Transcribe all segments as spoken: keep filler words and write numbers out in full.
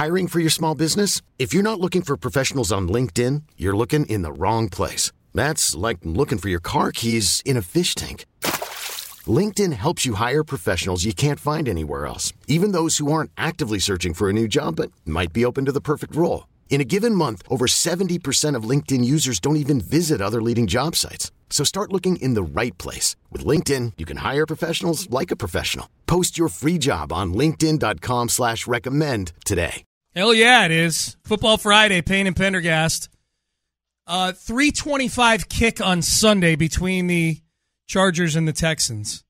Hiring for your small business? If you're not looking for professionals on LinkedIn, you're looking in the wrong place. That's like looking for your car keys in a fish tank. LinkedIn helps you hire professionals you can't find anywhere else, even those who aren't actively searching for a new job but might be open to the perfect role. In a given month, over seventy percent of LinkedIn users don't even visit other leading job sites. So start looking in the right place. With LinkedIn, you can hire professionals like a professional. Post your free job on linkedin.com slash recommend today. Hell yeah, it is. Football Friday, Payne and Pendergast. Uh, three twenty-five kick on Sunday between the Chargers and the Texans.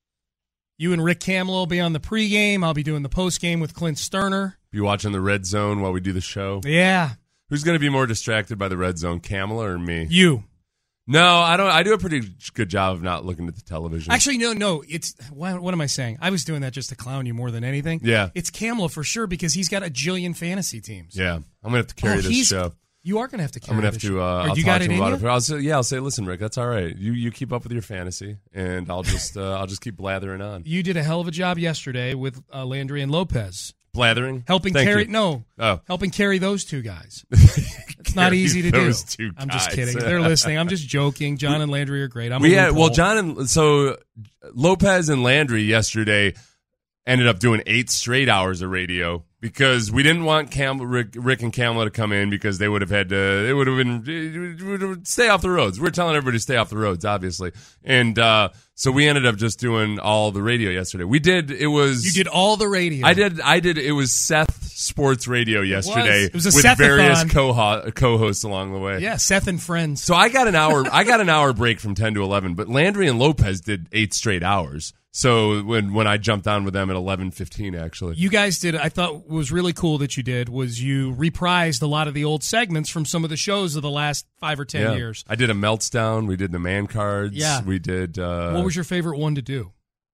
You and Rick Kamler will be on the pregame. I'll be doing the postgame with Clint Sterner. Be watching the Red Zone while we do the show. Yeah. Who's going to be more distracted by the Red Zone, Kamler or me? You. No, I don't. I do a pretty good job of not looking at the television. Actually, no, no. It's what, what am I saying? I was doing that just to clown you more than anything. Yeah. It's Kamler for sure because he's got a jillion fantasy teams. Yeah. I'm going to have to carry oh, this show. You are going to have to carry I'm going to have this to, uh, show. I'll you talk got to it him in about you? it. I'll say, yeah, I'll say, listen, Rick, that's all right. You you keep up with your fantasy, and I'll just uh, I'll just keep blathering on. You did a hell of a job yesterday with uh, Landry and Lopez. Blathering? Helping Thank carry, you. no, oh. helping carry those two guys. It's not easy to those do. Two I'm guys. just kidding. They're listening. I'm just joking. John and Landry are great. I'm we a had, well, loophole. John and so Lopez and Landry yesterday ended up doing eight straight hours of radio because we didn't want Cam, Rick, Rick and Kamler to come in because they would have had to, they would have been, stay off the roads. We're telling everybody to stay off the roads, obviously. And uh, so we ended up just doing all the radio yesterday. We did, it was. You did all the radio. I did, I did, it was Seth Sports Radio yesterday. It was, it was a with Seth-a-thon. various co- co-hosts along the way. Yeah, Seth and friends. So I got an hour, I got an hour break from ten to eleven, but Landry and Lopez did eight straight hours. So when when I jumped on with them at eleven fifteen, actually. You guys did, I thought was really cool that you did, was you reprised a lot of the old segments from some of the shows of the last five or ten yeah. years. I did a Meltdown. We did the man cards. Yeah. We did. Uh, what was your favorite one to do?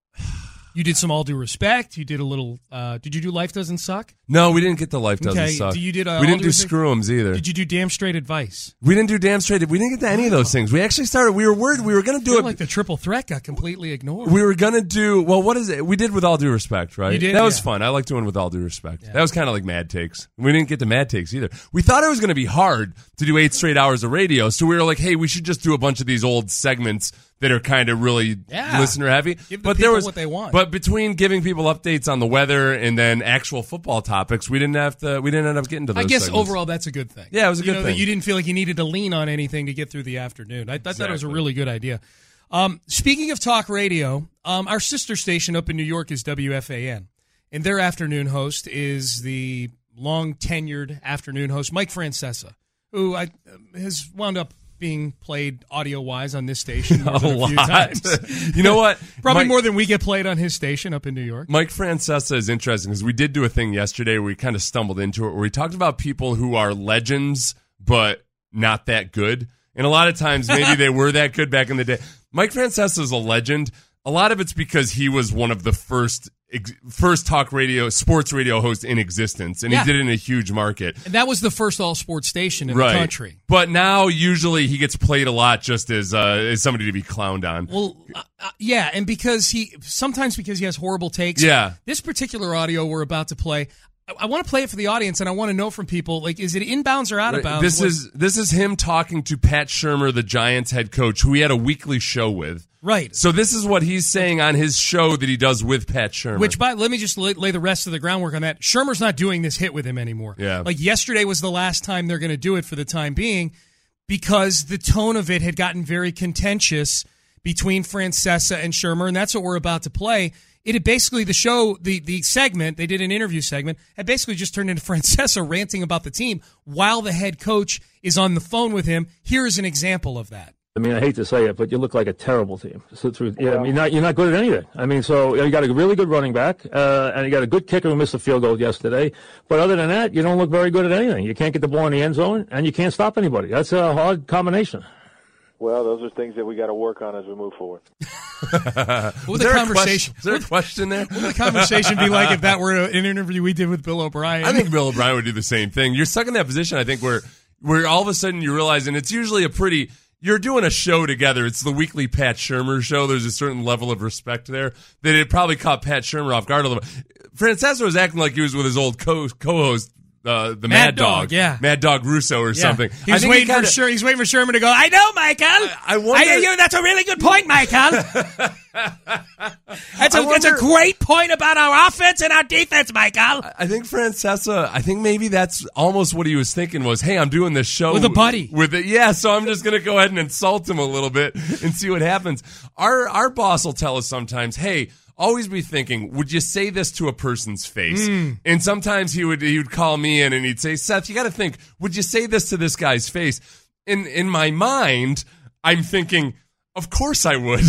You did some All Due Respect. You did a little, uh, did you do Life Doesn't Suck? No, we didn't get the Life Doesn't Okay. Suck. Do you did, uh, we didn't All Due do Respect? Screw-ums either. Did you do Damn Straight Advice? We didn't do Damn Straight. We didn't get to any of those things. We actually started, we were worried we were going to I do feel it. like the triple threat got completely ignored. We were going to do, well, what is it? We did With All Due Respect, right? You did? That was Yeah. fun. I like doing With All Due Respect. Yeah. That was kind of like Mad Takes. We didn't get to Mad Takes either. We thought it was going to be hard to do eight straight hours of radio, so we were like, hey, we should just do a bunch of these old segments that are kind of really Yeah. listener heavy. Give the but people there was, what they want. But between giving people updates on the weather and then actual football topics, we didn't have to, we didn't end up getting to those I guess segments. overall that's a good thing. Yeah, it was a You good know, thing. That you didn't feel like you needed to lean on anything to get through the afternoon. I, I thought that was a Exactly. really good idea. Um, speaking of talk radio, um, our sister station up in New York is W F A N, and their afternoon host is the long-tenured afternoon host, Mike Francesa, who I, has wound up being played audio-wise on this station more a than a few lot. times. You know what? Probably Mike- more than we get played on his station up in New York. Mike Francesa is interesting because we did do a thing yesterday where we kind of stumbled into it, where we talked about people who are legends but not that good. And a lot of times maybe they were that good back in the day. Mike Francesa is a legend. A lot of it's because he was one of the first ex- first talk radio, sports radio hosts in existence, and Yeah. he did it in a huge market. And that was the first all-sports station in Right. the country. But now usually he gets played a lot just as uh, as somebody to be clowned on. Well, uh, uh, yeah, and because he sometimes because he has horrible takes. Yeah. This particular audio we're about to play, I, I want to play it for the audience, and I want to know from people, like, is it inbounds or out of bounds? This What- is this is him talking to Pat Shurmur, the Giants head coach, who he had a weekly show with. right. So this is what he's saying on his show that he does with Pat Shurmur. Which, by let me just lay, lay the rest of the groundwork on that. Shermer's not doing this hit with him anymore. Yeah. Like yesterday was the last time they're going to do it for the time being, because the tone of it had gotten very contentious between Francesa and Shermer, and that's what we're about to play. It had basically, the show, the, the segment, they did an interview segment, had basically just turned into Francesa ranting about the team while the head coach is on the phone with him. Here is an example of that. I mean, I hate to say it, but you look like a terrible team. So through, yeah, I mean, not, you're not good at anything. I mean, so you got a really good running back, uh, and you got a good kicker who missed a field goal yesterday. But other than that, you don't look very good at anything. You can't get the ball in the end zone, and you can't stop anybody. That's a hard combination. Well, those are things that we got to work on as we move forward. What would is the there conversation? A question, is there a question there? What would the conversation be like if that were an interview we did with Bill O'Brien? I think Bill O'Brien would do the same thing. You're stuck in that position, I think, where where all of a sudden you realize, and it's usually a pretty, you're doing a show together. It's the weekly Pat Shurmur show. There's a certain level of respect there that it probably caught Pat Shurmur off guard a little bit. Francesa was acting like he was with his old co- co-host uh, the Mad, Mad Dog, Dog, yeah. Mad Dog Russo or Yeah. something. He I was think waiting he kinda, for Sher- He's waiting for Sherman to go, I know, Michael. I, I wonder. I, you, that's a really good point, Michael. that's, a, I that's a wonder- great point about our offense and our defense, Michael. I think Francesa, I think maybe that's almost what he was thinking was, hey, I'm doing this show With a buddy. With it, yeah, so I'm just going to go ahead and insult him a little bit and see what happens. Our our boss will tell us sometimes, hey, always be thinking, would you say this to a person's face? Mm. And sometimes he would he would call me in and he'd say, Seth, you got to think, would you say this to this guy's face? In in my mind, I'm thinking, of course I would.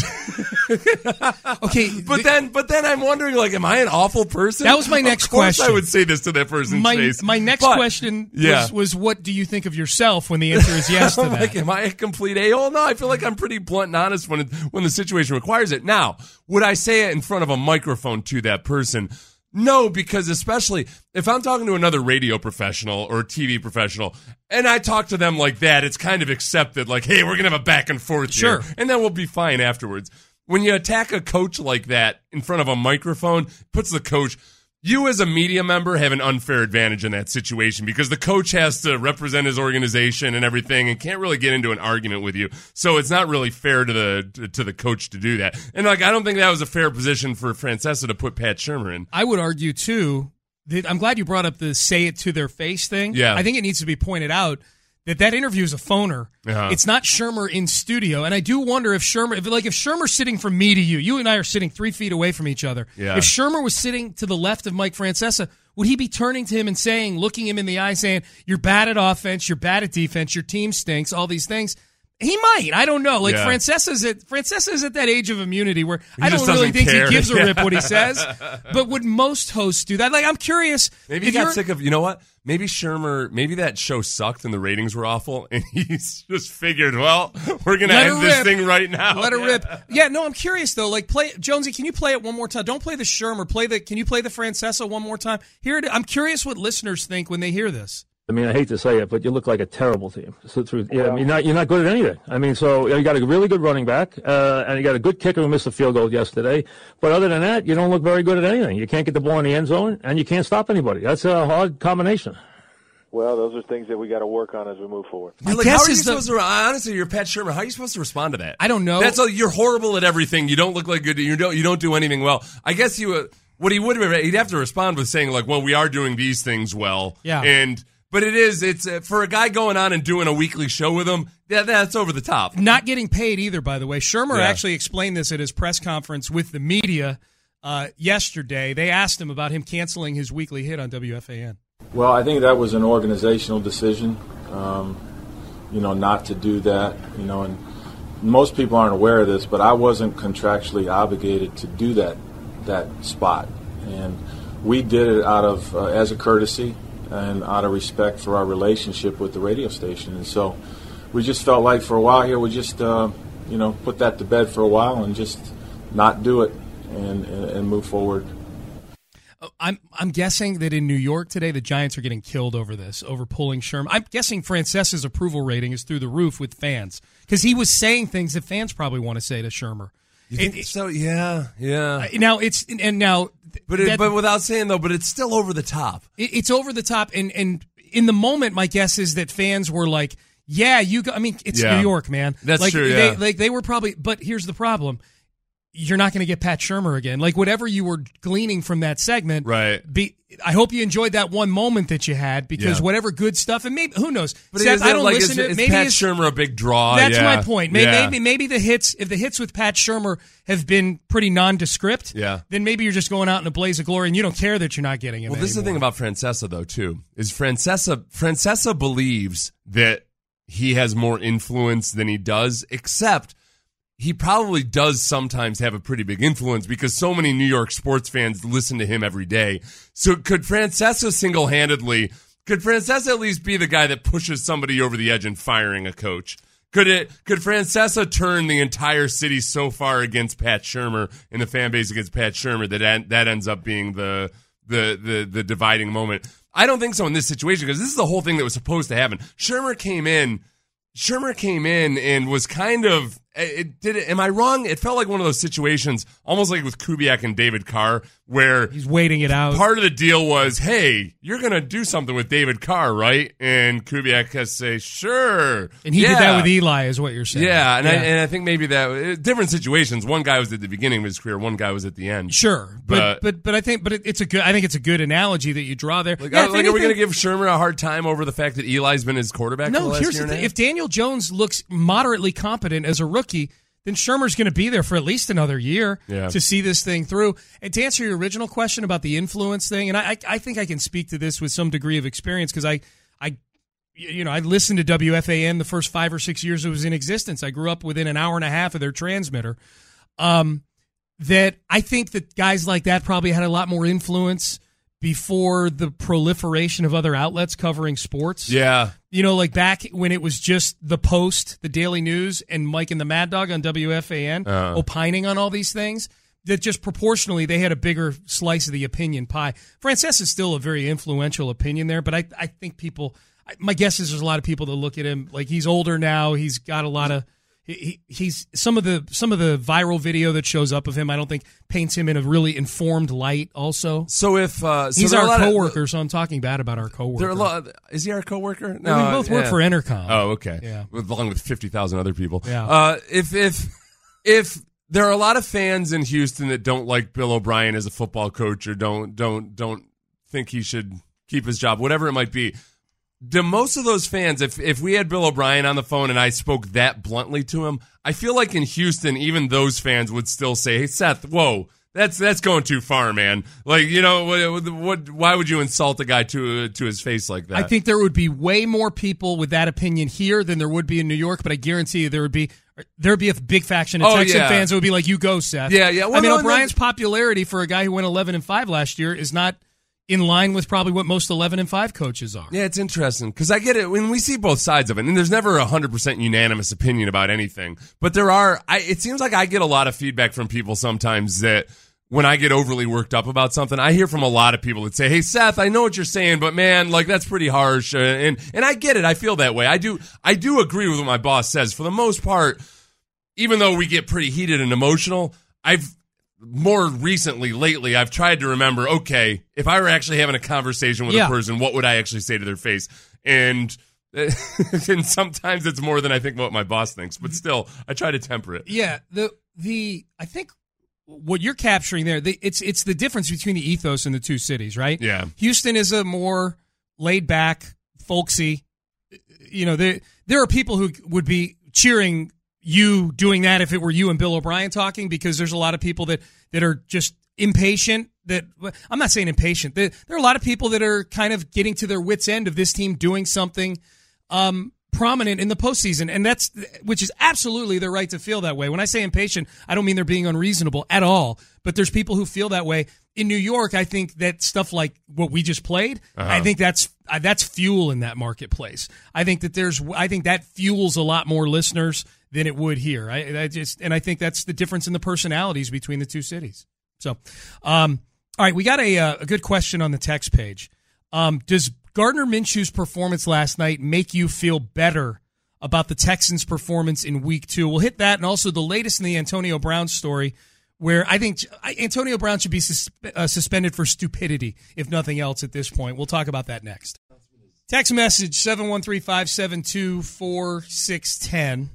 Okay, But th- then, but then I'm wondering, like, am I an awful person? That was my next Of course question. I would say this to that person's my, face. my next But- question yeah. was, was, what do you think of yourself when the answer is yes to I'm that? like, am I a complete a-hole? No, I feel like I'm pretty blunt and honest when it, when the situation requires it. Now, would I say it in front of a microphone to that person? No, because especially if I'm talking to another radio professional or T V professional and I talk to them like that, it's kind of accepted, like, hey, we're going to have a back and forth Sure. here, and then we'll be fine afterwards. When you attack a coach like that in front of a microphone, puts the coach... You as a media member have an unfair advantage in that situation because the coach has to represent his organization and everything and can't really get into an argument with you. So it's not really fair to the to the coach to do that. And like I don't think that was a fair position for Francesa to put Pat Shurmur in. I would argue, too, that I'm glad you brought up the say it to their face thing. Yeah. I think it needs to be pointed out that that interview is a phoner. Uh-huh. It's not Shurmur in studio. And I do wonder if Shurmur, if, like if Shurmur's sitting from me to you, you and I are sitting three feet away from each other. Yeah. If Shurmur was sitting to the left of Mike Francesa, would he be turning to him and saying, looking him in the eye, saying, you're bad at offense, you're bad at defense, your team stinks, all these things? He might. I don't know. Like Yeah. Francesa's at Francesa's at that age of immunity where He I just don't really doesn't think care. he gives a Yeah. rip what he says. But would most hosts do that? Like, I'm curious. Maybe he if got you're- sick of, you know what? Maybe Shurmur, maybe that show sucked and the ratings were awful, and he's just figured, well, we're going to Let end her this rip. thing right now. Let her Yeah. rip. Yeah, no, I'm curious though. Like, play Jonesy. Can you play it one more time? Don't play the Shurmur. Play the. Can you play the Francesa one more time? Here it. I'm curious what listeners think when they hear this. I mean, I hate to say it, but you look like a terrible team. So through, yeah, I mean, you're not, you're not good at anything. I mean, so you got a really good running back, uh, and you got a good kicker who missed a field goal yesterday. But other than that, you don't look very good at anything. You can't get the ball in the end zone, and you can't stop anybody. That's a hard combination. Well, those are things that we got to work on as we move forward. My Like, guess how are you is the- supposed to? Honestly, you're Pat Shurmur. How are you supposed to respond to that? I don't know. That's all, you're horrible at everything. You don't look like good. You don't. You don't do anything well. I guess you. Uh, what he would have. He'd have to respond with saying like, "Well, we are doing these things well." Yeah. And but it is. It's uh, for a guy going on and doing a weekly show with him. Yeah, that's over the top. Not getting paid either, by the way. Shurmur Yeah. actually explained this at his press conference with the media uh, yesterday. They asked him about him canceling his weekly hit on W F A N. Well, I think that was an organizational decision, um, you know, not to do that, you know, and most people aren't aware of this, but I wasn't contractually obligated to do that, that spot. And we did it out of, uh, as a courtesy and out of respect for our relationship with the radio station. And so we just felt like for a while here, we just, uh, you know, put that to bed for a while and just not do it and, and, and move forward. I'm I'm guessing that in New York today, the Giants are getting killed over this, over pulling Shurmur. I'm guessing Francesa's approval rating is through the roof with fans because he was saying things that fans probably want to say to Shurmur. You think It- so? Yeah, yeah. Now it's and now, But it, that- but without saying though, but it's still over the top. it- it's over the top. And and in the moment, my guess is that fans were like, "Yeah, you." Go, I mean, it's Yeah. New York, man. That's like, true, They, yeah. like they were probably. But here's the problem. You're not going to get Pat Shurmur again. Like whatever you were gleaning from that segment, Right. Be, I hope you enjoyed that one moment that you had because Yeah. whatever good stuff and maybe who knows. But Seth, is I it don't like, listen is, to is maybe Pat it's- Shurmur a big draw? That's Yeah. my point. Maybe, Yeah. maybe maybe the hits if the hits with Pat Shurmur have been pretty nondescript. Yeah. Then maybe you're just going out in a blaze of glory and you don't care that you're not getting him. Well, this is the thing anymore. about Francesa, though, too, is Francesa, Francesa believes that he has more influence than he does, except he probably does sometimes have a pretty big influence because so many New York sports fans listen to him every day. So could Francesa single-handedly, could Francesa at least be the guy that pushes somebody over the edge and firing a coach? Could it? Could Francesa turn the entire city so far against Pat Shurmur and the fan base against Pat Shurmur that en- that ends up being the the the the dividing moment? I don't think so in this situation because this is the whole thing that was supposed to happen. Shurmur came in. Shurmur came in and was kind of. It did. It, am I wrong? It felt like one of those situations, almost like with Kubiak and David Carr, where he's waiting it out. Part of the deal was, hey, you're going to do something with David Carr, right? And Kubiak has to say, sure. And he yeah. did that with Eli, is what you're saying. Yeah, and, yeah. I, and I think maybe that different situations. One guy was at the beginning of his career, one guy was at the end. Sure, but but but, but I think but it, it's a good. I think it's a good analogy that you draw there. Like, yeah, uh, like are we going to give Shurmur a hard time over the fact that Eli's been his quarterback? No, for the last here's year the and thing: a if Daniel Jones looks moderately competent as a rookie, then Shurmur's going to be there for at least another year yeah. to see this thing through. And to answer your original question about the influence thing, and I, I think I can speak to this with some degree of experience because I, I, you know, I listened to W F A N the first five or six years it was in existence. I grew up within an hour and a half of their transmitter. Um, that I think that guys like that probably had a lot more influence before the proliferation of other outlets covering sports. Yeah. You know, like back when it was just the Post, the Daily News, and Mike and the Mad Dog on W F A N uh. opining on all these things, that just proportionally they had a bigger slice of the opinion pie. Francesa is still a very influential opinion there, but I, I think people, my guess is there's a lot of people that look at him like he's older now. He's got a lot of, he, he's some of the some of the viral video that shows up of him, I don't think paints him in a really informed light also. So if uh, so he's our coworker, of, so I'm talking bad about our coworker. There are a lot, is he our coworker? No, well, we both work yeah. for Entercom. Oh, okay. Yeah. Along with fifty thousand other people. Yeah. Uh, if if if there are a lot of fans in Houston that don't like Bill O'Brien as a football coach or don't don't don't think he should keep his job, whatever it might be. Do most of those fans, if if we had Bill O'Brien on the phone and I spoke that bluntly to him, I feel like in Houston, even those fans would still say, "Hey, Seth, whoa, that's that's going too far, man. Like, you know, what, what why would you insult a guy to to his face like that?" I think there would be way more people with that opinion here than there would be in New York, but I guarantee you there would be there would be a big faction of oh, Texan yeah. fans that would be like, "You go, Seth." Yeah, yeah. Well, I mean, no, O'Brien's no, popularity for a guy who went eleven and five last year is not in line with probably what most eleven and five coaches are. Yeah, it's interesting because I get it when we see both sides of it, and there's never a one hundred percent unanimous opinion about anything. But there are, I, it seems like I get a lot of feedback from people sometimes that when I get overly worked up about something, I hear from a lot of people that say, "Hey, Seth, I know what you're saying, but man, like that's pretty harsh." Uh, and and I get it. I feel that way. I do. I do agree with what my boss says for the most part. Even though we get pretty heated and emotional, I've more recently, lately, I've tried to remember, okay, if I were actually having a conversation with yeah. a person, what would I actually say to their face? And, and sometimes it's more than I think what my boss thinks, but still, I try to temper it. Yeah, the the I think what you're capturing there, the, it's it's the difference between the ethos in the two cities, right? Yeah. Houston is a more laid back, folksy. You know, there there are people who would be cheering you doing that if it were you and Bill O'Brien talking, because there's a lot of people that, that are just impatient. That I'm not saying impatient. There, there are a lot of people that are kind of getting to their wits' end of this team doing something um, prominent in the postseason, and that's which is absolutely their right to feel that way. When I say impatient, I don't mean they're being unreasonable at all. But there's people who feel that way. In New York, I think that stuff like what we just played, uh-huh. I think that's uh, that's fuel in that marketplace. I think that there's, I think that fuels a lot more listeners than it would here. I, I just, and I think that's the difference in the personalities between the two cities. So, um, all right, we got a, a good question on the text page. Um, does Gardner Minshew's performance last night make you feel better about the Texans' performance in week two? We'll hit that, and also the latest in the Antonio Brown story, where I think Antonio Brown should be sus- uh, suspended for stupidity, if nothing else, at this point. We'll talk about that next. Text message seven one three, five seven two, four six one zero.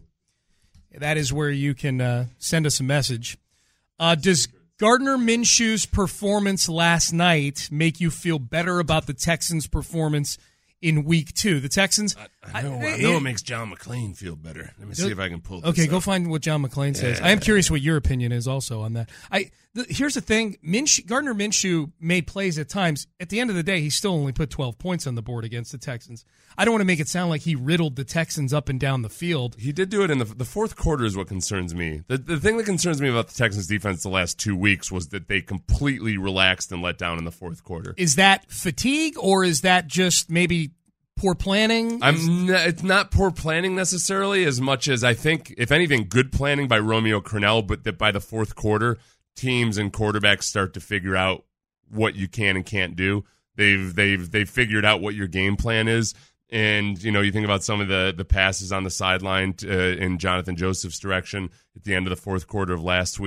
That is where you can uh, send us a message. Uh, does Gardner Minshew's performance last night make you feel better about the Texans' performance in week two? The Texans... I, I know, I, I know it, it makes John McClain feel better. Let me see if I can pull this Okay, up. Go find what John McClain says. Yeah. I am curious what your opinion is also on that. I the, Here's the thing. Minshew, Gardner Minshew made plays at times. At the end of the day, he still only put twelve points on the board against the Texans. I don't want to make it sound like he riddled the Texans up and down the field. He did do it in the the fourth quarter is what concerns me. The, the thing that concerns me about the Texans defense the last two weeks was that they completely relaxed and let down in the fourth quarter. Is that fatigue, or is that just maybe poor planning? I'm n- it's not poor planning necessarily as much as I think, if anything, good planning by Romeo Crennel, but that by the fourth quarter, teams and quarterbacks start to figure out what you can and can't do. They've they've they've figured out what your game plan is. And, you know, you think about some of the, the passes on the sideline uh, in Jonathan Joseph's direction at the end of the fourth quarter of last week.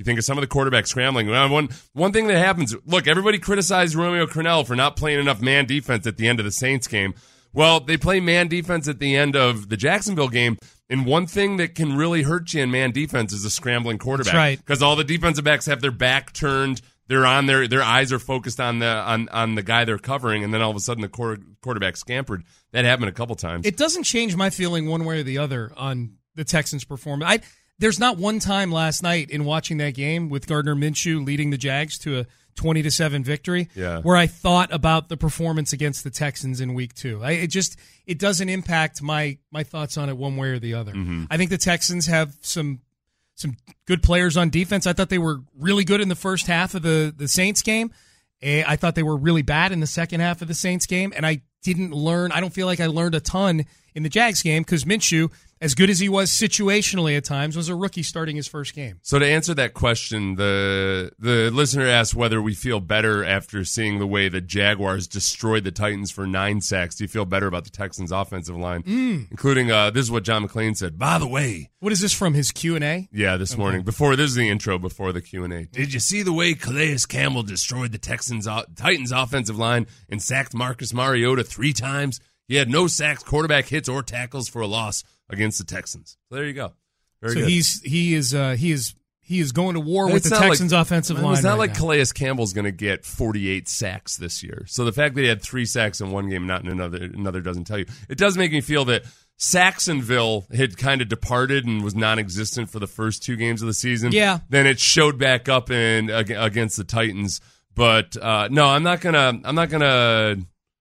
You think of some of the quarterbacks scrambling. One one thing that happens, look, everybody criticized Romeo Crennel for not playing enough man defense at the end of the Saints game. Well, they play man defense at the end of the Jacksonville game, and one thing that can really hurt you in man defense is a scrambling quarterback. That's right. Because all the defensive backs have their back turned, they're on their their eyes are focused on the on, on the guy they're covering, and then all of a sudden the quarter, quarterback scampered. That happened a couple times. It doesn't change my feeling one way or the other on the Texans' performance. I There's not one time last night in watching that game with Gardner Minshew leading the Jags to a twenty to seven victory yeah. where I thought about the performance against the Texans in week two. I, it just it doesn't impact my my thoughts on it one way or the other. Mm-hmm. I think the Texans have some some good players on defense. I thought they were really good in the first half of the, the Saints game. I thought they were really bad in the second half of the Saints game, and I didn't learn. I don't feel like I learned a ton in the Jags game because Minshew, as good as he was situationally at times, was a rookie starting his first game. So to answer that question, the the listener asked whether we feel better after seeing the way the Jaguars destroyed the Titans for nine sacks. Do you feel better about the Texans' offensive line? Mm. Including, uh, this is what John McClain said, by the way. What is this from, his Q and A? Yeah, this Okay. morning. Before This is the intro before the Q and A. Did you see the way Calais Campbell destroyed the Texans Titans offensive line and sacked Marcus Mariota three times? He had no sacks, quarterback hits, or tackles for a loss against the Texans. So there you go. Very so good. he's he is uh, he is he is going to war It's with the not Texans' like- offensive line. It's not right like now. Calais Campbell's going to get forty-eight sacks this year. So the fact that he had three sacks in one game, not in another, another doesn't tell you. It does make me feel that Saxonville had kind of departed and was non-existent for the first two games of the season. Yeah. Then it showed back up in against the Titans. But uh, no, I'm not gonna. I'm not gonna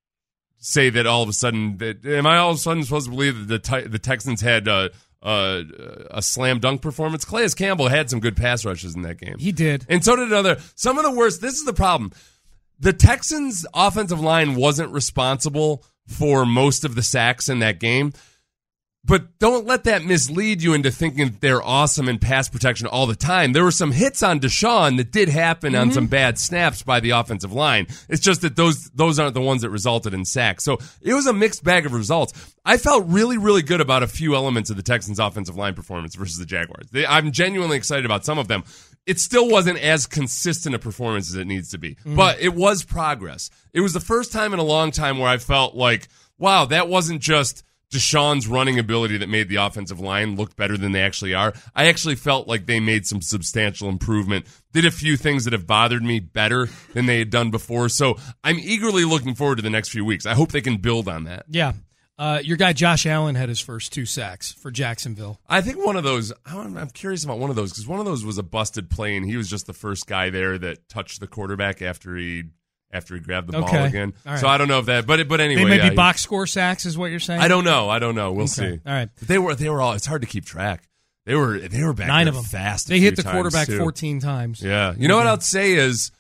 say that all of a sudden. That, am I all of a sudden supposed to believe that the the Texans had uh, uh, a slam dunk performance? Calais Campbell had some good pass rushes in that game. He did, and so did another. Some of the worst. This is the problem. The Texans' offensive line wasn't responsible for most of the sacks in that game. But don't let that mislead you into thinking that they're awesome in pass protection all the time. There were some hits on Deshaun that did happen mm-hmm. on some bad snaps by the offensive line. It's just that those those aren't the ones that resulted in sacks. So it was a mixed bag of results. I felt really, really good about a few elements of the Texans' offensive line performance versus the Jaguars. They, I'm genuinely excited about some of them. It still wasn't as consistent a performance as it needs to be. Mm-hmm. But it was progress. It was the first time in a long time where I felt like, wow, that wasn't just Deshaun's running ability that made the offensive line look better than they actually are. I actually felt like they made some substantial improvement, did a few things that have bothered me better than they had done before. So I'm eagerly looking forward to the next few weeks. I hope they can build on that. Yeah. Uh, your guy Josh Allen had his first two sacks for Jacksonville. I think one of those, I'm curious about one of those because one of those was a busted play and he was just the first guy there that touched the quarterback after he After he grabbed the okay. ball again. Right. So I don't know if that, but but anyway. They may yeah, be box score sacks is what you're saying? I don't know. I don't know. We'll okay. see. All right. But they were they were all, it's hard to keep track. They were they were back Nine there of them. fast. They hit the quarterback too. fourteen times. Yeah. You know what I'd say is,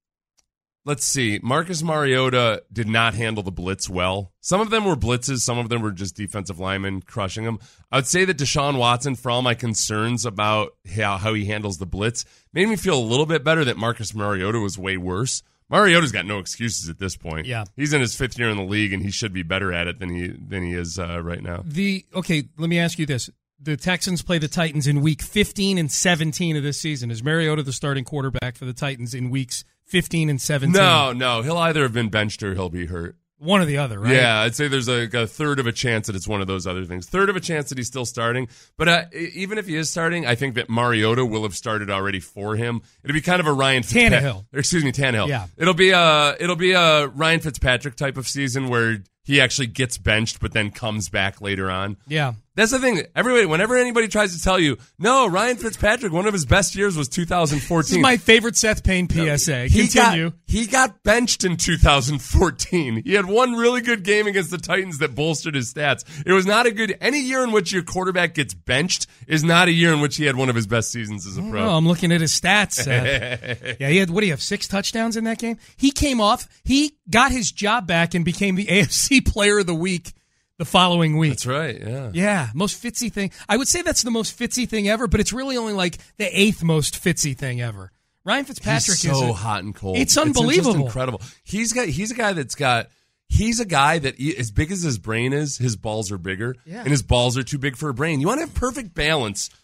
let's see, Marcus Mariota did not handle the blitz well. Some of them were blitzes. Some of them were just defensive linemen crushing them. I would say that Deshaun Watson, for all my concerns about how, how he handles the blitz, made me feel a little bit better that Marcus Mariota was way worse. Mariota's got no excuses at this point. Yeah. He's in his fifth year in the league, and he should be better at it than he than he is uh, right now. The Okay, let me ask you this. The Texans play the Titans in week fifteen and seventeen of this season. Is Mariota the starting quarterback for the Titans in weeks fifteen and seventeen? No, no. He'll either have been benched or he'll be hurt. One or the other, right? Yeah, I'd say there's a, a third of a chance that it's one of those other things. Third of a chance that he's still starting. But uh, even if he is starting, I think that Mariota will have started already for him. It'll be kind of a Ryan Fitzpatrick. Tannehill. Excuse me, Tannehill. Yeah. It'll be a it'll be a Ryan Fitzpatrick type of season where he actually gets benched but then comes back later on. Yeah. That's the thing. Everybody, whenever anybody tries to tell you, no, Ryan Fitzpatrick, one of his best years was two thousand fourteen. This is my favorite Seth Payne P S A. He Continue. Got, he got benched in two thousand fourteen. He had one really good game against the Titans that bolstered his stats. It was not a good, any year in which your quarterback gets benched is not a year in which he had one of his best seasons as a pro. Oh, I'm looking at his stats, Seth. Yeah, he had, what do you have, six touchdowns in that game? He came off, he got his job back and became the A F C Player of the Week the following week. That's right, yeah. Yeah, most Fitzy thing. I would say that's the most Fitzy thing ever, but it's really only like the eighth most Fitzy thing ever. Ryan Fitzpatrick he's is so a, hot and cold. It's unbelievable. It's just incredible. He's got he's a guy that's got he's a guy that he, as big as his brain is, his balls are bigger, yeah. and his balls are too big for a brain. You want to have perfect balance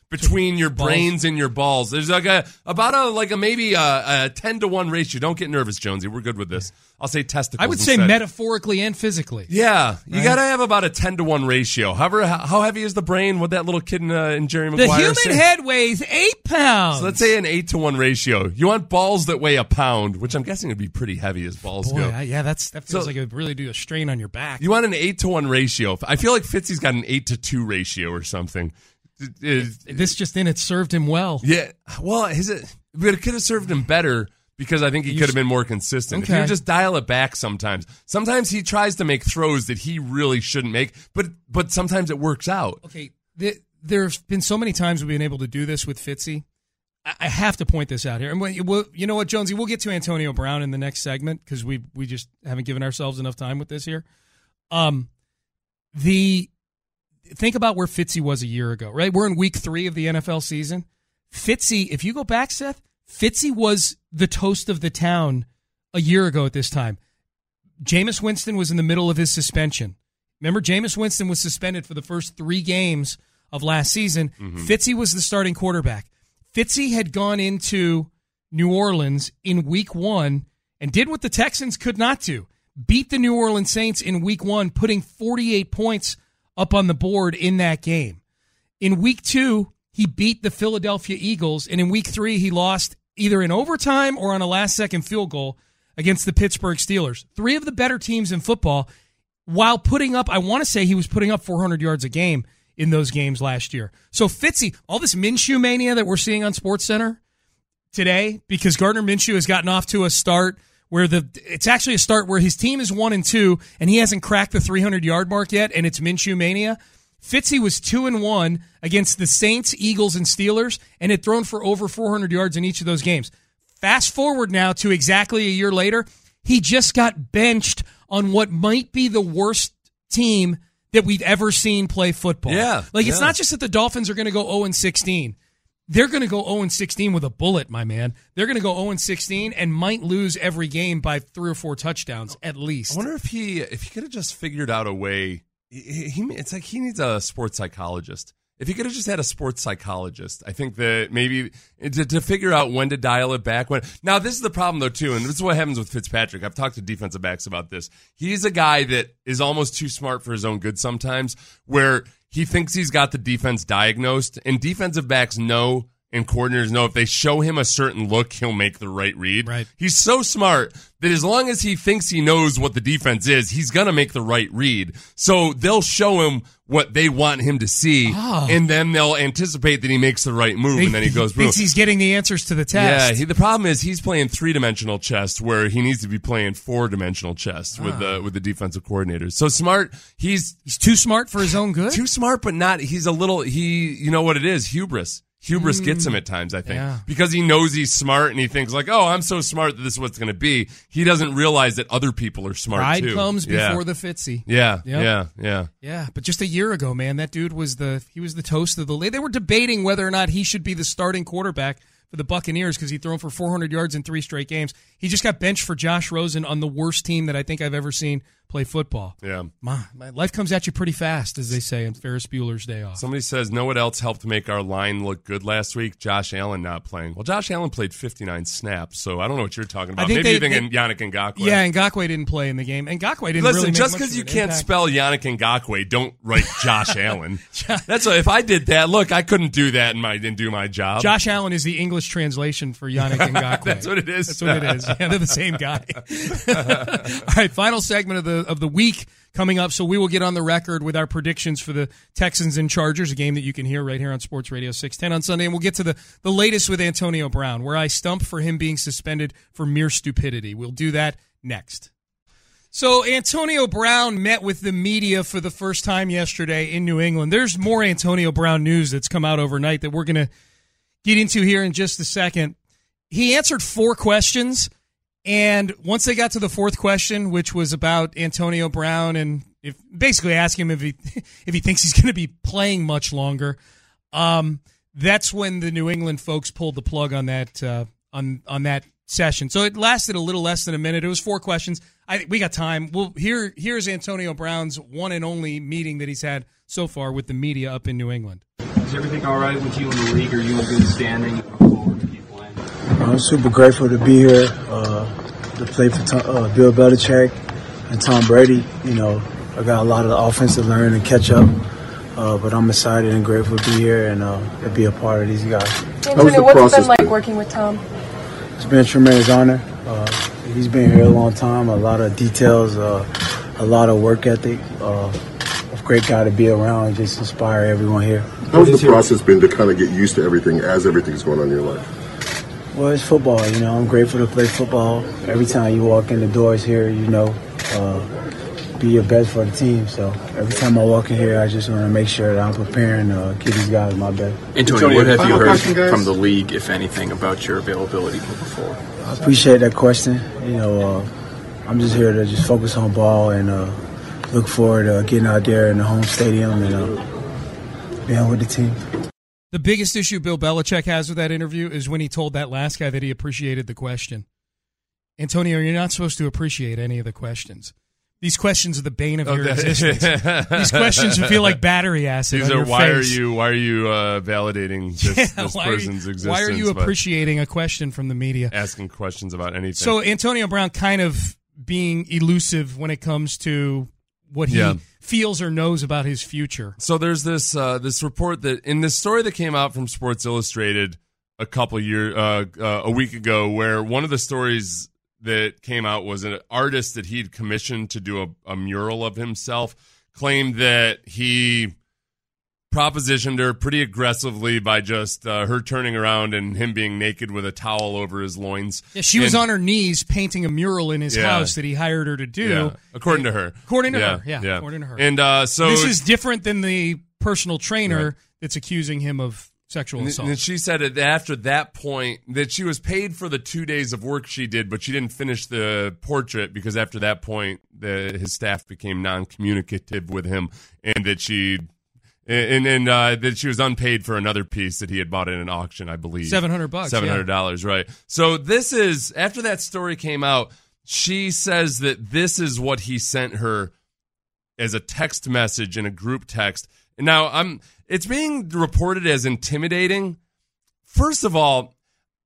between your balls. brains and your balls. There's like a about a like a maybe a, a ten to one ratio. Don't get nervous, Jonesy. We're good with this. I'll say testicles. I would say instead. metaphorically and physically. Yeah, you Right. got to have about a ten to one ratio. However, how, how heavy is the brain? What that little kid in, uh, in Jerry Maguire The human say? head weighs eight pounds. So let's say an eight to one ratio. You want balls that weigh a pound, which I'm guessing would be pretty heavy as balls Boy, go. I- yeah, that's that feels So- like it would really do a strain on your back. You want an eight to one ratio. I feel like Fitzy's got an eight to two ratio or something. It- it- this just in, it served him well. yeah. Well, is it? But it could have served him better because I think he You could have s- been more consistent. If Okay. you just dial it back sometimes. Sometimes he tries to make throws that he really shouldn't make, but but sometimes it works out. Okay, th- there's been so many times we've been able to do this with Fitzy. I, I have to point this out here. And when, we'll, you know what, Jonesy, we'll get to Antonio Brown in the next segment because we we just haven't given ourselves enough time with this here. Um, the think about where Fitzy was a year ago, right? We're in week three of the N F L season. Fitzy, if you go back, Seth, Fitzy was the toast of the town a year ago at this time. Jameis Winston was in the middle of his suspension. Remember, Jameis Winston was suspended for the first three games of last season. Mm-hmm. Fitzy was the starting quarterback. Fitzy had gone into New Orleans in week one and did what the Texans could not do. Beat the New Orleans Saints in week one, putting forty-eight points up on the board in that game. In week two, he beat the Philadelphia Eagles, and in week three, he lost either in overtime or on a last-second field goal against the Pittsburgh Steelers. Three of the better teams in football, while putting up, I want to say he was putting up four hundred yards a game in those games last year. So Fitzy, all this Minshew mania that we're seeing on SportsCenter today, because Gardner Minshew has gotten off to a start where the it's actually a start where his team is one and two, and he hasn't cracked the three hundred yard mark yet, and it's Minshew mania. Fitzy was two and one against the Saints, Eagles, and Steelers, and had thrown for over four hundred yards in each of those games. Fast forward now to exactly a year later, he just got benched on what might be the worst team that we've ever seen play football. Yeah, like it's yeah. not just that the Dolphins are going to go oh and sixteen. They're going to go oh and sixteen with a bullet, my man. They're going to go oh and sixteen and might lose every game by three or four touchdowns at least. I wonder if he if he could have just figured out a way. He, he it's like he needs a sports psychologist. If he could have just had a sports psychologist, I think that maybe to, to figure out when to dial it back. When now this is the problem though too, and this is what happens with Fitzpatrick. I've talked to defensive backs about this. He's a guy that is almost too smart for his own good sometimes, where he thinks he's got the defense diagnosed, and defensive backs know and coordinators know if they show him a certain look, he'll make the right read. Right. He's so smart that as long as he thinks he knows what the defense is, he's going to make the right read. So they'll show him what they want him to see, Oh. and then they'll anticipate that he makes the right move, and then he goes boom. Thinks he's getting the answers to the test. Yeah, he, the problem is he's playing three-dimensional chess where he needs to be playing four-dimensional chess with the with the defensive coordinators. So smart, he's He's too smart for his own good. too smart, but not. He's a little. He, you know what it is? Hubris. Hubris gets him at times, I think, Yeah. because he knows he's smart and he thinks like, "Oh, I'm so smart that this is what's going to be." He doesn't realize that other people are smart Pride too. comes yeah. before the Fitzy. Yeah, Yep. yeah, yeah. Yeah, but just a year ago, man, that dude was the he was the toast of the league. They were debating whether or not he should be the starting quarterback for the Buccaneers because he'd thrown for four hundred yards in three straight games. He just got benched for Josh Rosen on the worst team that I think I've ever seen play football. Yeah. My, my life comes at you pretty fast, as they say on Ferris Bueller's Day Off. Somebody says, know what else helped make our line look good last week? Josh Allen not playing. Well, Josh Allen played fifty-nine snaps, so I don't know what you're talking about. I think Maybe they- you're thinking Yannick Ngakoue. Yeah, Ngakoue didn't play in the game. And Ngakoue didn't Listen, really make just much because of you an can't impact. spell Yannick Ngakoue, don't write Josh Allen. That's what, if I did that, look, I couldn't do that and my didn't do my job. Josh Allen is the English translation for Yannick Ngakoue. That's what it is. That's what it is. Yeah, they're the same guy. All right, final segment of the of the week coming up. So we will get on the record with our predictions for the Texans and Chargers, a game that you can hear right here on Sports Radio six ten on Sunday. And we'll get to the, the latest with Antonio Brown, where I stump for him being suspended for mere stupidity. We'll do that next. So Antonio Brown met with the media for the first time yesterday in New England. There's more Antonio Brown news that's come out overnight that we're going to get into here in just a second. He answered four questions, and once they got to the fourth question, which was about Antonio Brown and if basically asking him if he if he thinks he's going to be playing much longer, um, that's when the New England folks pulled the plug on that uh, on on that session. So it lasted a little less than a minute. It was four questions. I, we got time. Well, here here's Antonio Brown's one and only meeting that he's had so far with the media up in New England. So Is everything all right with you in the league? Are you in good standing? Look forward to keep playing. I'm super grateful to be here, uh, to play for Tom, uh, Bill Belichick and Tom Brady. You know, I got a lot of the offense to learn and catch up, uh, but I'm excited and grateful to be here and uh, to be a part of these guys. Antonio, what's it been like working with Tom? It's been a tremendous honor. Uh, he's been here a long time, a lot of details, uh, a lot of work ethic. Uh, a great guy to be around and just inspire everyone here. How's the process been to kind of get used to everything as everything's going on in your life? Well, it's football, you know. I'm grateful to play football. Every time you walk in the doors here, you know, uh, be your best for the team. So every time I walk in here, I just want to make sure that I'm preparing to uh, give these guys my best. Antonio, what have you heard from the league, if anything, about your availability moving forward? I appreciate that question. You know, uh, I'm just here to just focus on ball and uh, look forward to getting out there in the home stadium and uh, being with the team. The biggest issue Bill Belichick has with that interview is when he told that last guy that he appreciated the question. Antonio, you're not supposed to appreciate any of the questions. These questions are the bane of Oh, your that- existence. These questions feel like battery acid These on are your why face. are you why are you uh, validating this, Yeah, this why are you- person's existence? Why are you by appreciating a question from the media? asking questions about anything? So Antonio Brown kind of being elusive when it comes to what he Yeah. feels or knows about his future. So there's this uh, this report that in this story that came out from Sports Illustrated a couple year uh, uh, a week ago, where one of the stories that came out was an artist that he'd commissioned to do a, a mural of himself claimed that he propositioned her pretty aggressively by just uh, her turning around and him being naked with a towel over his loins. Yeah, she was And- on her knees painting a mural in his Yeah. house that he hired her to do. Yeah, according to her. According to Yeah, her, yeah, yeah. according to her. And uh, so this is different than the personal trainer Right. that's accusing him of sexual And assault. then she said that after that point that she was paid for the two days of work she did, but she didn't finish the portrait because after that point, the, his staff became non-communicative with him, and that she and and uh, that she was unpaid for another piece that he had bought in an auction, I believe, seven hundred bucks, seven hundred dollars, right? So this is after that story came out. She says that this is what he sent her as a text message in a group text. Now, I'm. It's being reported as intimidating. First of all,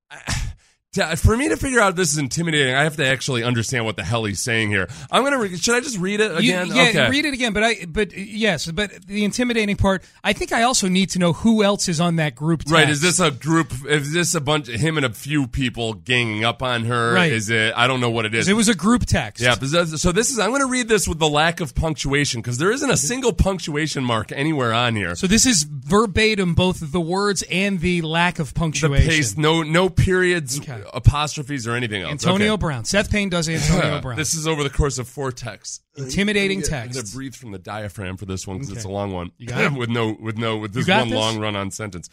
to, for me to figure out if this is intimidating, I have to actually understand what the hell he's saying here. I'm gonna. Re- should I just read it You- again? yeah, okay. read it again. But I, but yes, but the intimidating part. I think I also need to know who else is on that group text. Right? Is this a group? Is this a bunch of him and a few people ganging up on her? Right. Is it? I don't know what it is. It was a group text. Yeah, so this is. I'm going to read this with the lack of punctuation because there isn't a single punctuation mark anywhere on here. So this is verbatim, both the words and the lack of The punctuation. pace, no, no periods, Okay. apostrophes, or anything else. Antonio Okay. Brown. Seth Payne does Antonio Brown. This is over the course of four texts. Intimidating I'm gonna text. breathe from the diaphragm for this one because Okay. it's a long one. You got it? with no, with no, with You this got one this? long run-on sentence.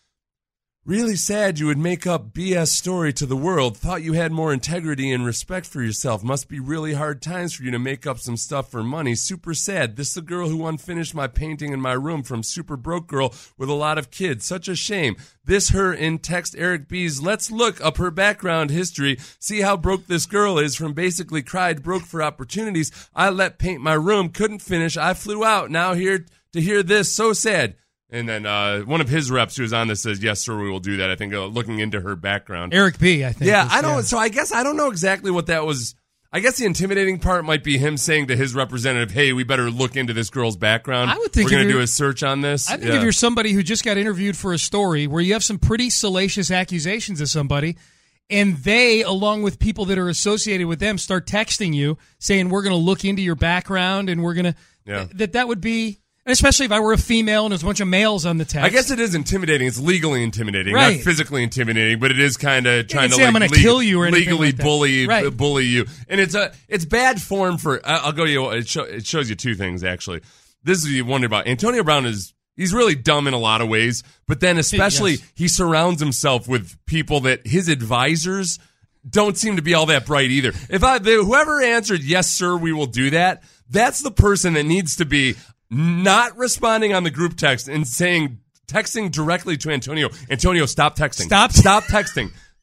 Really sad you would make up B S story to the world. Thought you had more integrity and respect for yourself. Must be really hard times for you to make up some stuff for money. Super sad. This is the girl who unfinished my painting in my room from super broke girl with a lot of kids. Such a shame. This her in text Eric B's. Let's look up her background history. See how broke this girl is from basically cried broke for opportunities. I let paint my room. Couldn't finish. I flew out. Now here to hear this. So sad. And then uh, one of his reps who was on this says, yes, sir, we will do that. I think uh, looking into her background. Eric B, I think. Yeah, was- I don't. So I guess I don't know exactly what that was. I guess the intimidating part might be him saying to his representative, hey, we better look into this girl's background. I would think We're if going to you're- do a search on this. I think Yeah. if you're somebody who just got interviewed for a story where you have some pretty salacious accusations of somebody, and they, along with people that are associated with them, start texting you saying we're going to look into your background and we're going to Yeah. that that would be. And especially if I were a female and there's a bunch of males on the text. I guess it is intimidating. It's legally intimidating, Right. not physically intimidating, but it is kind of trying can to say like I'm gonna leg- kill you or anything legally like that. bully Right. bully you. And it's a it's bad form for. I- I'll go to you. It, show, it shows you two things actually. This is what you wonder about. Antonio Brown is he's really dumb in a lot of ways, but then especially Yes. he surrounds himself with people that his advisors don't seem to be all that bright either. If I the, whoever answered yes sir we will do that, that's the person that needs to be not responding on the group text and saying texting directly to Antonio. Antonio, stop texting. Stop. Stop texting.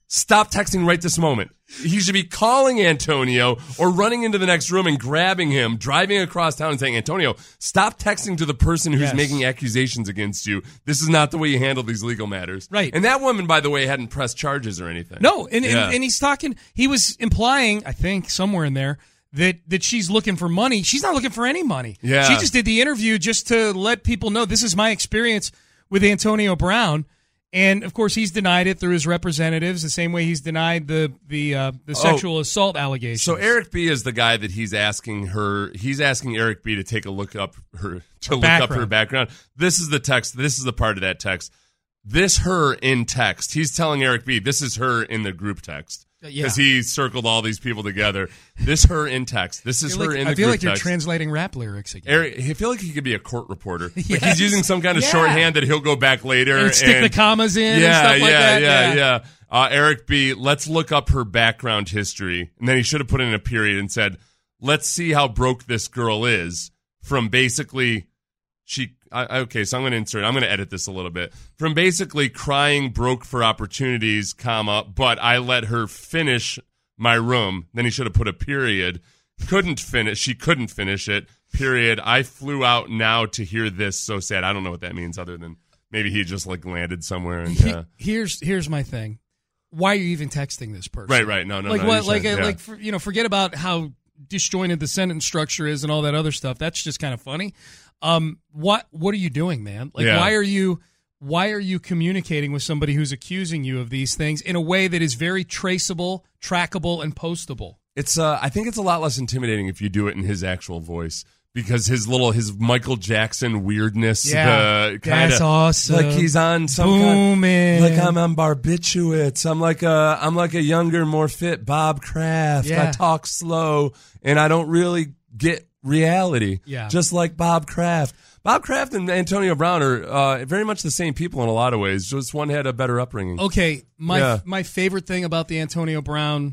Stop texting right this moment. He should be calling Antonio or running into the next room and grabbing him, driving across town and saying, Antonio, stop texting to the person who's Yes. making accusations against you. This is not the way you handle these legal matters. Right. And that woman, by the way, hadn't pressed charges or anything. No, and, Yeah. and, and he's talking, he was implying, I think, somewhere in there, that, that she's looking for money. She's not looking for any money. Yeah. She just did the interview just to let people know this is my experience with Antonio Brown. And, of course, he's denied it through his representatives, the same way he's denied the the uh, the sexual Oh, assault allegations. So Eric B is the guy that he's asking her. He's asking Eric B to take a look up her to look up her background. background. This is the text. This is the part of that text. This her in text. He's telling Eric B. This is her in the group text because Yeah. he circled all these people together. This her in text. This is You're her like- in the I feel group like you're text. translating rap lyrics again. Eric, I feel like he could be a court reporter. Like Yes. he's using some kind of Yeah. shorthand that he'll go back later And stick the commas in and Yeah, stuff like yeah, that. yeah, Yeah. yeah. Uh, Eric B, let's look up her background history. And then he should have put in a period and said, let's see how broke this girl is from basically she I, okay, so I'm going to insert I'm going to edit this a little bit. From basically crying broke for opportunities, comma, but I let her finish my room. Then he should have put a period. Couldn't finish. She couldn't finish it. Period. I flew out now to hear this. So sad. I don't know what that means other than maybe he just like landed somewhere. And He- yeah. here's here's my thing. Why are you even texting this person? Right, right. No, no, like no, what? you're Like, saying, uh, yeah. like, for, you know, forget about how disjointed the sentence structure is and all that other stuff. That's just kind of funny. Um, what what are you doing, man? Like, Yeah. why are you why are you communicating with somebody who's accusing you of these things in a way that is very traceable, trackable, and postable? It's uh, I think it's a lot less intimidating if you do it in his actual voice because his little his Michael Jackson weirdness, Yeah, uh, kind that's of awesome. like he's on some Booming. kind, like I'm on barbiturates. I'm like a I'm like a younger, more fit Bob Kraft. Yeah. I talk slow and I don't really get reality. Yeah. Just like Bob Kraft. Bob Kraft and Antonio Brown are uh, very much the same people in a lot of ways. Just one had a better upbringing. Okay, my Yeah. my favorite thing about the Antonio Brown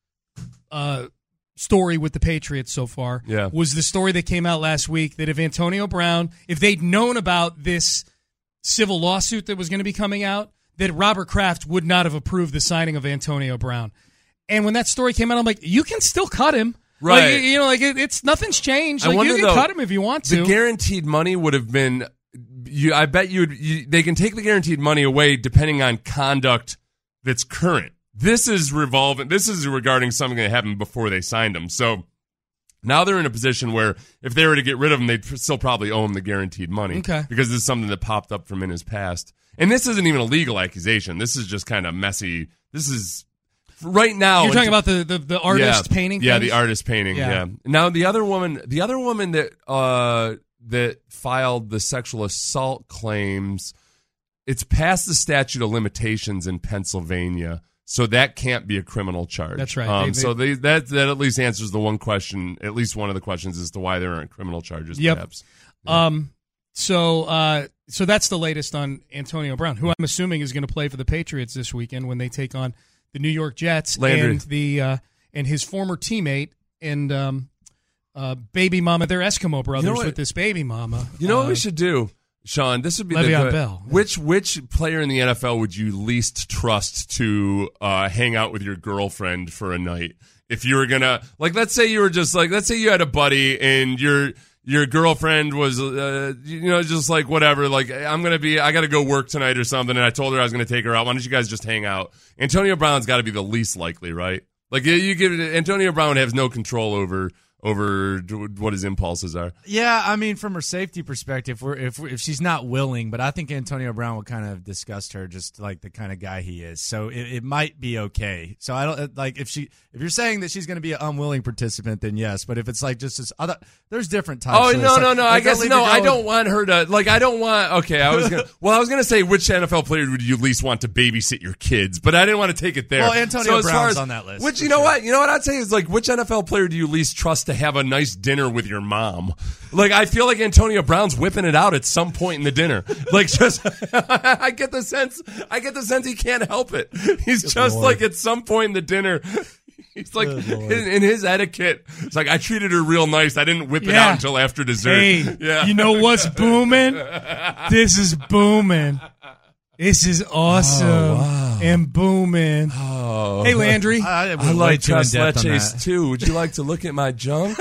uh, story with the Patriots so far Yeah. was the story that came out last week that if Antonio Brown, if they'd known about this civil lawsuit that was going to be coming out, that Robert Kraft would not have approved the signing of Antonio Brown. And when that story came out, I'm like, you can still cut him. Right. Like, you know, like it, it's nothing's changed. I Like, wonder, you can though, cut him if you want to. The guaranteed money would have been. You, I bet you'd. You, they can take the guaranteed money away depending on conduct that's current. This is revolving. This is regarding something that happened before they signed him. So now they're in a position where if they were to get rid of him, they'd still probably owe him the guaranteed money. Okay. Because this is something that popped up from in his past. And this isn't even a legal accusation. This is just kind of messy. This is right now. You're talking about the, the, the artist yeah, painting Yeah, things? the artist painting. Yeah. Yeah. Now the other woman, the other woman that uh, that filed the sexual assault claims, it's past the statute of limitations in Pennsylvania, so that can't be a criminal charge. That's right. Um, They- they- so they, that that at least answers the one question, at least one of the questions as to why there aren't criminal charges. Yep. Perhaps. Um. So, uh, so that's the latest on Antonio Brown, who I'm assuming is going to play for the Patriots this weekend when they take on the New York Jets Landry. and the uh, and his former teammate and um, uh, baby mama. They're Eskimo brothers what? with this baby mama. You know uh, what we should do, Sean? This would be Le'Veon the Bell. Which which player in the N F L would you least trust to uh, hang out with your girlfriend for a night? If you were gonna, like, let's say you were just like, let's say you had a buddy and your your girlfriend was, uh, you know, just like whatever. Like, I'm gonna be, I gotta go work tonight or something, and I told her I was gonna take her out. Why don't you guys just hang out? Antonio Brown's got to be the least likely, right? Like, you- you give Antonio Brown has no control over. over what his impulses are. Yeah, I mean, from her safety perspective, we're, if if she's not willing, but I think Antonio Brown would kind of disgust her, just like the kind of guy he is. So it, it might be okay. So I don't like if she if you're saying that she's going to be an unwilling participant, then yes. But if it's like just this other, there's different types. Oh of this. no Like- no no! like, I they'll guess leave no. you I go- don't want her to like. I don't want. Okay, I was gonna. Well, I was gonna say which N F L player would you least want to babysit your kids, but I didn't want to take it there. Well, Antonio so as far Brown's as, on that list, Which for you know sure. what? You know what I'd say is like which N F L player do you least trust to have a nice dinner with your mom? Like I feel like Antonio Brown's whipping it out at some point in the dinner. Like just I get the sense. I get the sense he can't help it. He's Good just Lord. like at some point in the dinner. He's like Good Lord. in, in his etiquette. It's like I treated her real nice. I didn't whip it Yeah. out until after dessert. Hey, yeah. you know what's booming? This is booming. This is awesome. Oh, wow. and booming. Oh. Hey, Landry. I, I like tres leches too. Would you like to look at my junk?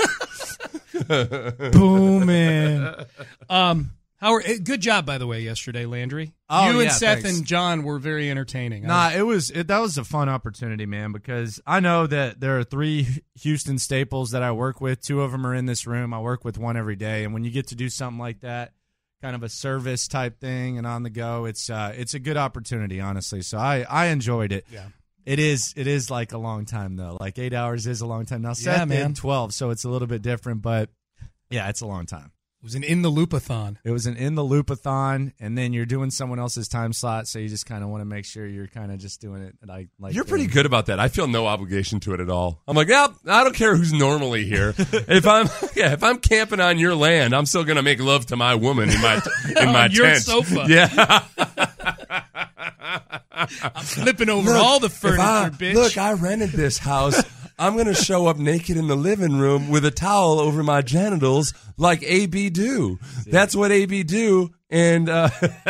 Booming. Um, how are, good job, by the way, yesterday, Landry. Oh, you and yeah, Seth thanks. and John were very entertaining. Nah, it was it, that was a fun opportunity, man, because I know that there are three Houston staples that I work with. Two of them are in this room. I work with one every day, and when you get to do something like that, kind of a service type thing and on the go, it's uh, it's a good opportunity, honestly. So I, I enjoyed it. Yeah. It is it is like a long time though. Like eight hours is a long time. Now Seth Yeah, man. did twelve, so it's a little bit different, but yeah, it's a long time. It was an in the loopathon. It was an in the loopathon, and then you're doing someone else's time slot, so you just kind of want to make sure you're kind of just doing it like like You're pretty doing- good about that. I feel no obligation to it at all. I'm like, yeah, I don't care who's normally here. if I'm yeah, if I'm camping on your land, I'm still gonna make love to my woman in my in my On your tent. sofa. Yeah. I'm flipping over Look, all the if furniture, I- bitch. Look, I rented this house. I'm going to show up naked in the living room with a towel over my genitals like A B do. That's what A B do. And, uh,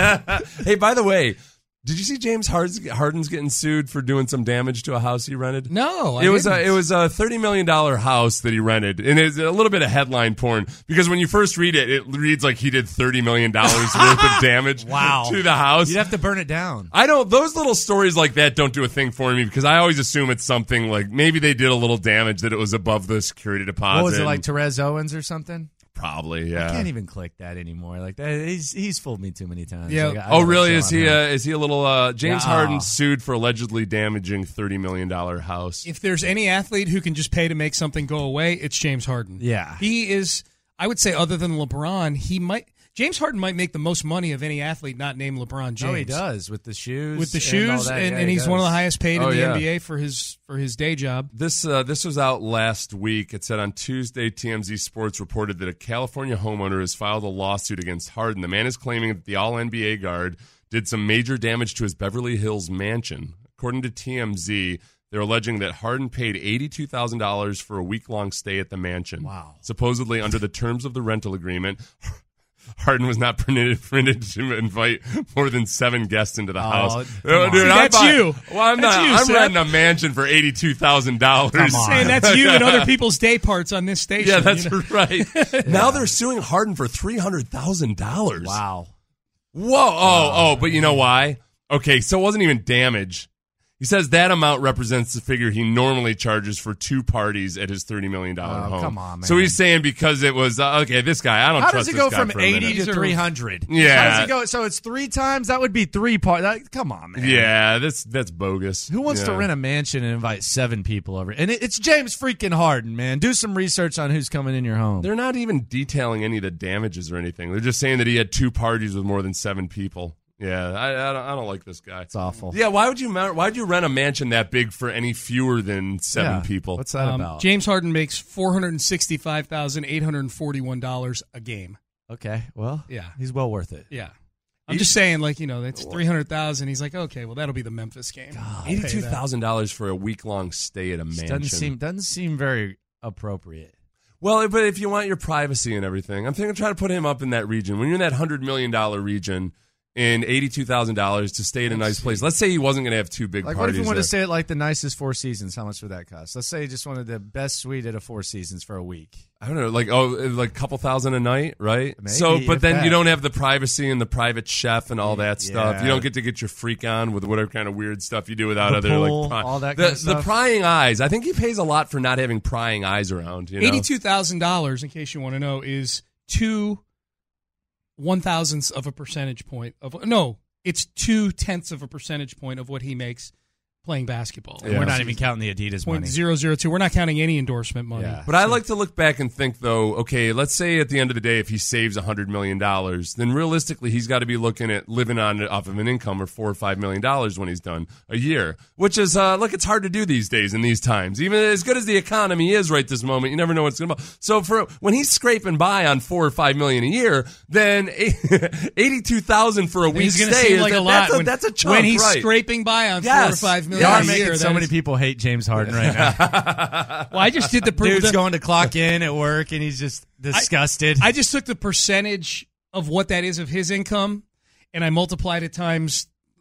hey, by the way, did you see James Harden's getting sued for doing some damage to a house he rented? No, I it was didn't. a it was a thirty million dollar house that he rented, and it's a little bit of headline porn because when you first read it, it reads like he did thirty million dollars worth of damage Wow. to the house. You'd have to burn it down. I don't. Those little stories like that don't do a thing for me because I always assume it's something like maybe they did a little damage that it was above the security deposit. What was it, like Therese Owens or something? Probably, yeah. I can't even click that anymore. Like that, he's he's fooled me too many times. Yeah. Like, I Oh, gotta really? chill Is on he? him. Uh, is he a little? Uh, James Yeah. Harden sued for allegedly damaging thirty million dollar house. If there's any athlete who can just pay to make something go away, it's James Harden. Yeah. He is, I would say, other than LeBron, he might. James Harden might make the most money of any athlete not named LeBron James. No, he does with the shoes. With the and shoes, all and, that. and, Yeah, he he's one of the does. highest paid Oh, in the yeah. N B A for his for his day job. This uh, this was out last week. It said on Tuesday, T M Z Sports reported that a California homeowner has filed a lawsuit against Harden. The man is claiming that the All N B A guard did some major damage to his Beverly Hills mansion. According to T M Z, they're alleging that Harden paid eighty-two thousand dollars for a week-long stay at the mansion. Wow. Supposedly under the terms of the rental agreement, Harden was not permitted, permitted to invite more than seven guests into the Oh, house. come on. See, I'm that's buying- you. Well, I'm That's not. you, I'm Seth. renting a mansion for eighty-two thousand dollars. Come on. Saying that's you and other people's day parts on this station. Yeah, that's you know? right. Now they're suing Harden for three hundred thousand dollars. Wow. Whoa. Oh, oh, but you know why? Okay, so it wasn't even damage. He says that amount represents the figure he normally charges for two parties at his thirty million dollars Oh, home. come on, man. So he's saying because it was, uh, okay, this guy, I don't How trust does it this go guy from for a eighty minute. These to are- three hundred? Yeah. How does it go? So it's three times? That would be three parts. That, come on, man. Yeah, that's, that's bogus. Who wants to Yeah. rent a mansion and invite seven people over? And it, it's James freaking Harden, man. Do some research on who's coming in your home. They're not even detailing any of the damages or anything. They're just saying that he had two parties with more than seven people. Yeah, I, I, don't, I don't like this guy. It's awful. Yeah, why would you ma- why would you rent a mansion that big for any fewer than seven Yeah. people? What's that Um, about? James Harden makes four hundred sixty-five thousand eight hundred forty-one dollars a game. Okay, well, Yeah. he's well worth it. Yeah. I'm just saying, like, you know, that's three hundred thousand. He's like, okay, well, that'll be the Memphis game. I'll pay Eighty-two that. thousand dollars for a week-long stay at a mansion. Doesn't seem doesn't seem very appropriate. Well, but if you want your privacy and everything, I'm thinking try to put him up in that region. When you're in that hundred million dollar region, in eighty-two thousand dollars to stay at a nice place. Let's say he wasn't going to have two big Like, what parties. if you wanted there. to stay at like the nicest Four Seasons? How much would that cost? Let's say you just wanted the best suite at a Four Seasons for a week. I don't know, like oh, like a couple thousand a night, right? Maybe, so, but if then that. you don't have the privacy and the private chef and all that stuff. Yeah. You don't get to get your freak on with whatever kind of weird stuff you do without The other pool, like pry- all that the, kind of the stuff. prying eyes. I think he pays a lot for not having prying eyes around. You know? Eighty-two thousand dollars, in case you want to know, is two one thousandths of a percentage point of no, it's two tenths of a percentage point of what he makes playing basketball. Yeah. We're not even counting the Adidas Point money. zero zero two. We're not counting any endorsement money. Yeah. But I like to look back and think, though, okay, let's say at the end of the day, if he saves one hundred million dollars, then realistically he's got to be looking at living on off of an income of four or five million dollars when he's done a year, which is, uh, look, it's hard to do these days in these times. Even as good as the economy is right this moment, you never know what's going to be. So for when he's scraping by on four or five million a year, then eighty-two thousand for a week He's going to stay seem is like that, a lot that's a, when, that's a chunk, when he's right? scraping by on Yes. four or five million Y'all are a making year. so that many is- people hate James Harden right now. Well, I just did the Dude's the- going to clock in at work and he's just disgusted. I just took the percentage of what that is of his income, and I multiplied it times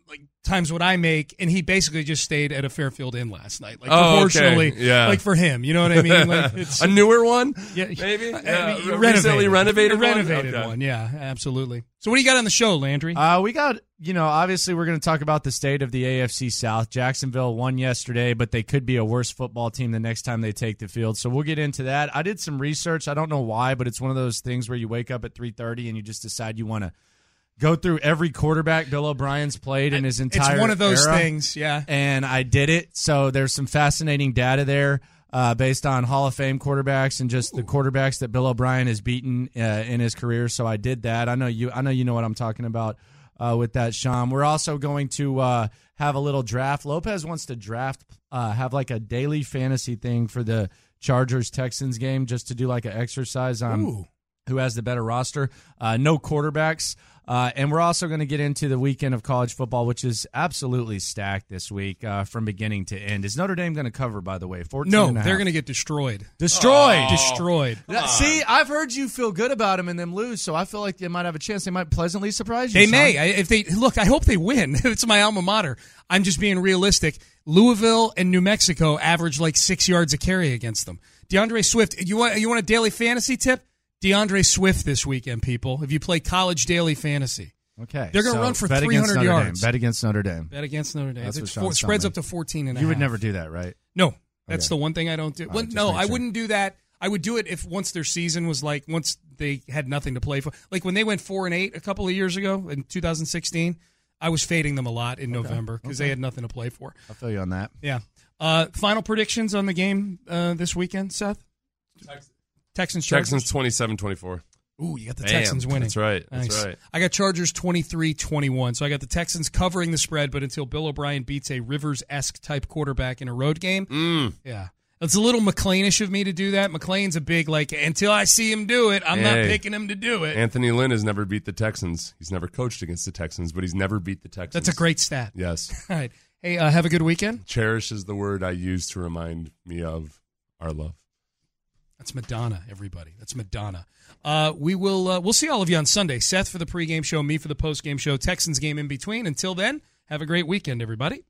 like times what I make, and he basically just stayed at a Fairfield Inn last night. Like oh, proportionally, okay. yeah. like for him, you know what I mean? Like it's a newer one, yeah, maybe uh, yeah. I mean, recently renovated, a renovated one, okay. one. Yeah, absolutely. So what do you got on the show, Landry? Uh, we got, you know, obviously we're going to talk about the state of the A F C South. Jacksonville won yesterday, but they could be a worse football team the next time they take the field. So we'll get into that. I did some research. I don't know why, but it's one of those things where you wake up at three thirty and you just decide you want to go through every quarterback Bill O'Brien's played in his entire It's one of those era, things, yeah. And I did it. So there's some fascinating data there uh, based on Hall of Fame quarterbacks and just Ooh. the quarterbacks that Bill O'Brien has beaten uh, in his career. So I did that. I know you. I know you know what I'm talking about uh, with that, Sean. We're also going to uh, have a little draft. Lopez wants to draft, uh, have like a daily fantasy thing for the Chargers Texans game, just to do like an exercise on Ooh. who has the better roster. Uh, no quarterbacks. Uh, and we're also going to get into the weekend of college football, which is absolutely stacked this week uh, from beginning to end. Is Notre Dame going to cover, by the way? fourteen No, and a half. they're going to get destroyed. Destroyed. Oh, destroyed. That, see, I've heard you feel good about them and them lose, so I feel like they might have a chance. They might pleasantly surprise you. They Sean. may. I, if they look, I hope they win. It's my alma mater. I'm just being realistic. Louisville and New Mexico average like six yards a carry against them. DeAndre Swift. You want you want a daily fantasy tip? DeAndre Swift this weekend, people. If you play college daily fantasy. Okay. They're going to so run for bet three hundred yards. Dame. Bet against Notre Dame. Bet against Notre Dame. That's It's what four, Sean's spreads telling up to fourteen and a You half. would never do that, right? No. That's Okay. the one thing I don't do. All Well, right, no, just make I sure. wouldn't do that. I would do it if once their season was like, once they had nothing to play for. Like when they went four and eight a couple of years ago in two thousand sixteen, I was fading them a lot in Okay. November because Okay. they had nothing to play for. I'll feel you on that. Yeah. Uh, final predictions on the game uh, this weekend, Seth? Texans, Chargers. Texans twenty-seven twenty-four. Ooh, you got the Damn, Texans winning. That's right. That's Nice. right. I got Chargers twenty-three twenty-one. So I got the Texans covering the spread, but until Bill O'Brien beats a Rivers-esque type quarterback in a road game, Mm. yeah. It's a little McLean-ish of me to do that. McLean's a big, like, until I see him do it, I'm Hey, not picking him to do it. Anthony Lynn has never beat the Texans. He's never coached against the Texans, but he's never beat the Texans. That's a great stat. Yes. All right. Hey, uh, have a good weekend. Cherish is the word I use to remind me of our love. That's Madonna, everybody. That's Madonna. Uh, we will uh, we'll see all of you on Sunday. Seth for the pregame show, me for the postgame show, Texans game in between. Until then, have a great weekend, everybody.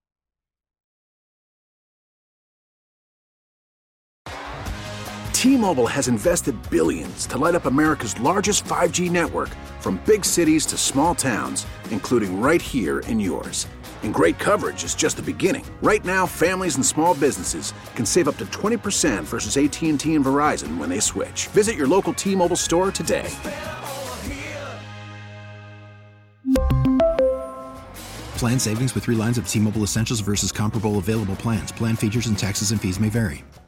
T-Mobile has invested billions to light up America's largest five G network, from big cities to small towns, including right here in yours. And great coverage is just the beginning. Right now, families and small businesses can save up to twenty percent versus A T and T and Verizon when they switch. Visit your local T-Mobile store today. Plan savings with three lines of T-Mobile Essentials versus comparable available plans. Plan features and taxes and fees may vary.